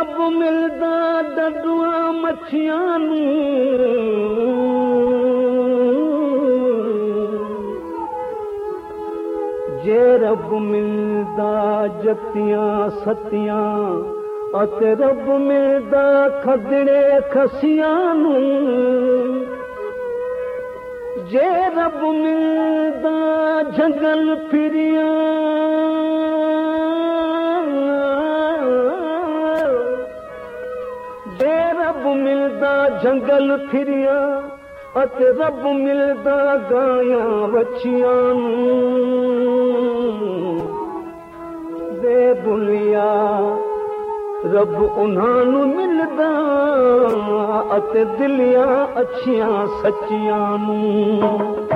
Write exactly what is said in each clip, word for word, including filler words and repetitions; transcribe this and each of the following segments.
रब मिलदा डडुआ मच्छियां नूं जे रब मिलदा जतियां सतियां अते रब मिलदा खदड़े खसियां नूं जे रब मिलदा जंगल फिरियां जे रब मिलदा जंगल फिरियां अते रब मिलदा गायां वछियां दे बुलिया रब उन्हां नूं मिलदा अते दिलियां अच्छियां सच्चियां नूं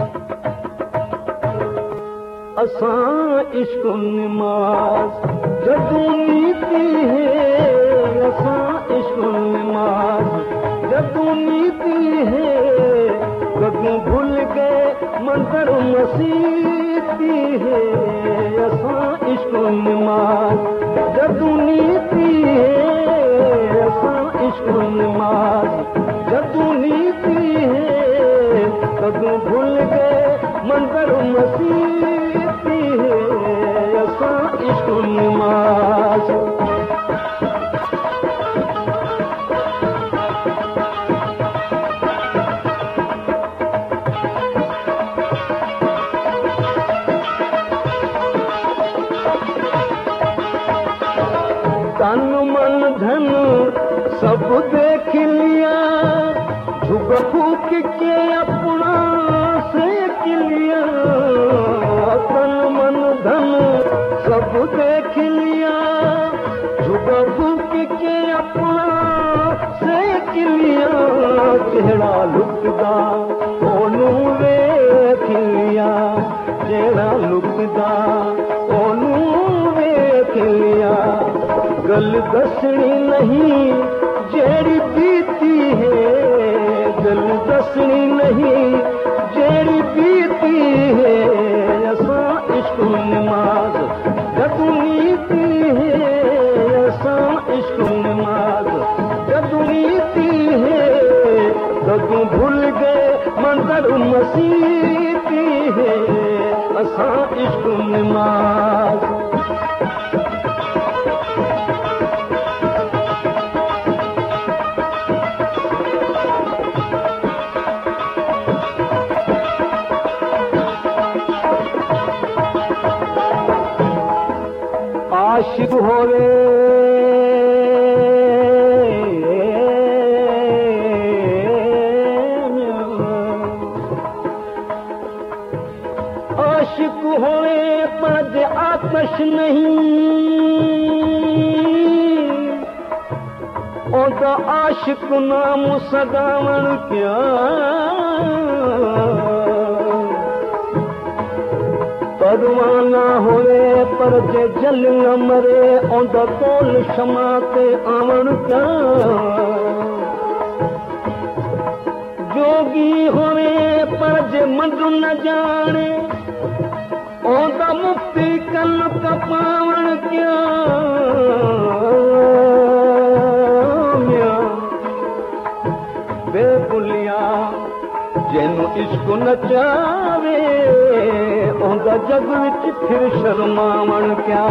असां इश्क नमाज जदों नीति है असां इश्क नमाज जदों नीति है कदों भूल गए मंदिर मसीती है असां इश्क नमाज जदों नीति है असां इश्क नमाज जदों नीति है कदों भूल गए मंदिर मसीती है असां इश्क नमाज तन मन धन सब देख लिया झुक फूक के अपना सेक लिया तन मन धन सब देख लिया झुक फूक के अपना सेक लिया चेहरा लुकदा ओनू वेख लिया चेहरा लुकदा ओनू वेख लिया गल दसनी नहीं जेड़ी बीती है गल दसनी नहीं जेड़ी बीती है असां इश्क नमाज जदों नीति है असां इश्क नमाज जदों नीति है कदों भूल गए मंदिर मसीती है असां इश्क नमाज आशिक होवे आशिक होवे पर जे आतश नहीं ओदा आशिक नाम सदावन क्या परवाना होवे पर जे जल न मरे ओंदा कोल क्षमा ते आवन क्या जोगी होवे पर जे मंद न जाने ओंदा मुक्ति कल का पावन क्या बेबुलिया जेनु इश्क नचावे ओंदा जग विच फिर शर्मावण क्या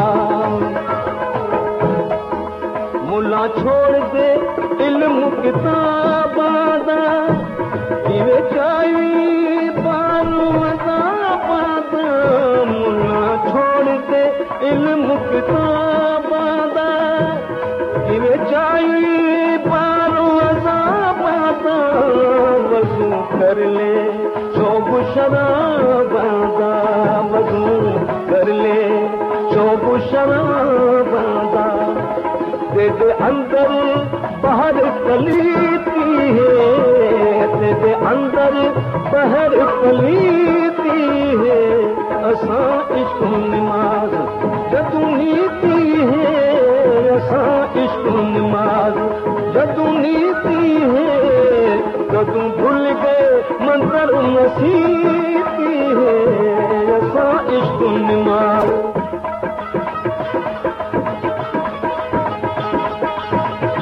मुला छोड़ दे इल्म किताबां दा किवे चाहिए बारू अज़ाबां दा मुला छोड़ दे इल्म किताबां दा किवे चाहिए बारू अज़ाबां दा वज़ू कर ले शोभ शराबां दा वज़ू कर ले शोभ शराबां दा तेरे अंदर बाहर पलीती है तेरे अंदर बाहर पलीती है असां इश्क नमाज जदों नीति है असां इश्क नमाज जदों नीति है कदों भूल गए मंदिर मसीती है असां इश्क नमाज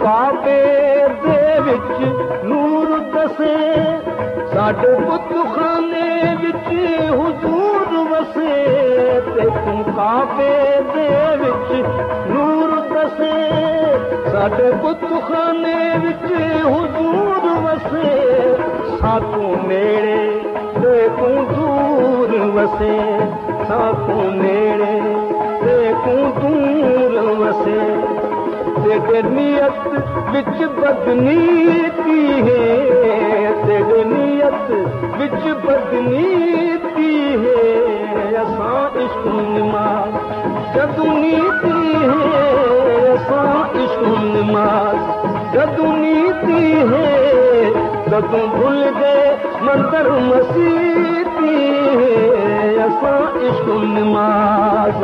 काबे दे विच नूर दसे साडे बुतखाने विच हुजूर वसे ते तू काबे दे विच नूर दसे साडे बुतखाने विच हुजूर वसे सातों नेड़े ते तू दूर वसे सातों नेड़े ते तू दूर वसे तेरे नियत विच बदनीति है तेरे नियत विच बदनीति है असां इश्क नमाज जदू नीति है असां इश्क नमाज जदू नीति है जदू भूल गए मंदिर मसीती है असां इश्क नमाज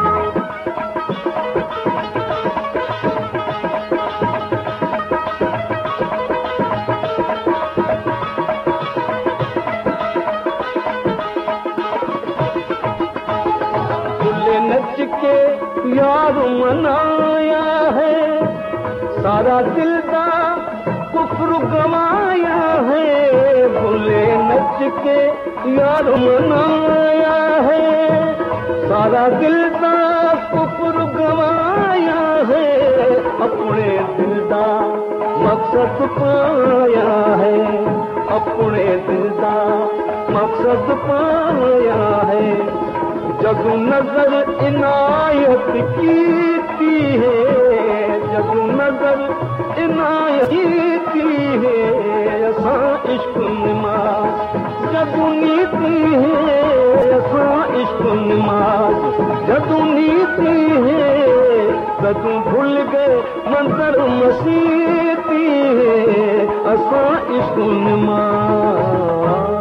के यार मनाया है सारा दिल दा कुफ्र गवाया है भूले नच के यार मनाया है सारा दिल दा कुफ्र गवाया है अपने दिल दा मकसद पाया है अपने दिल दा मकसद पाया है जदू नजर इनायत कीती है जदू नजर इनायत कीती है असां इश्क नमाज जदू नीति है असां इश्क नमाज जदू नीति है जदू भूल गए मंदिर मसीती है असां इश्क नमाज